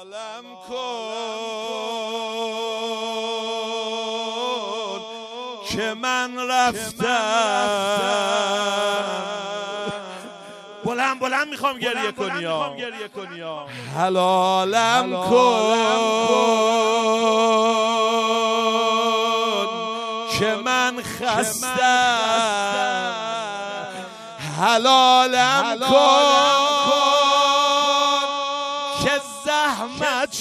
حلالم کن که من رفتم. بلند میخوام گریه کنی حلالم کن که من خستم. حلالم کن که زحمت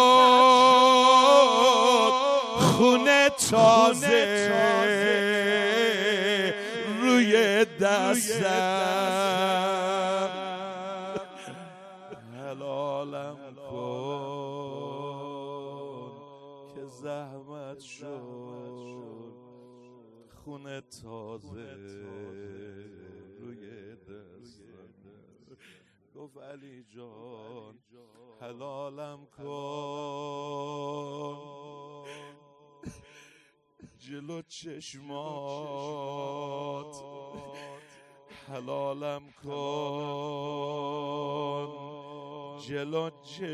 شد خونه تازه روی دستم. حلالم کن که زحمت شد خونه تازه روی دستم. گفت علی جان حلالم کن جلو چشمات، حلالم کن جلو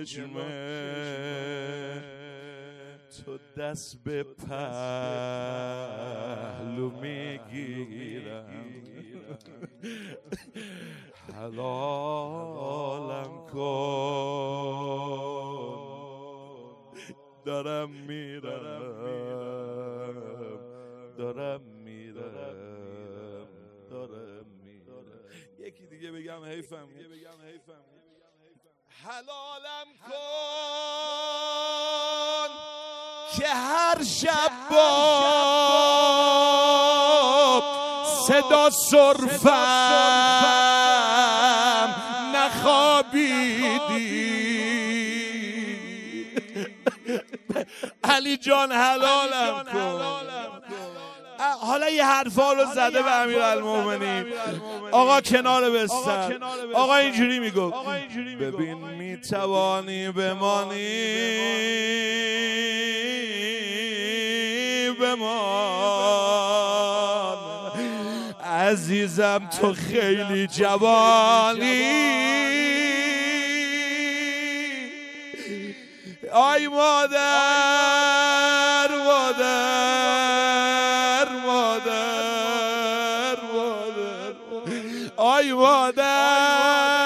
چشمه تو دست به پهلو میگیرم. حلالم کن دارم میرم. یکی دیگه بگم حیفم. حلالم کن که هر شب با صدا سرفم نخوابیدی. علی جان حلالم کن. حالا یه حرفا رو زده به امیرالمومنین. آقا کنار بستن. آقا اینجوری میگفت ببین میتوانی بمانی بمان عزیزم تو خیلی جوانی. آی مادر آی مادر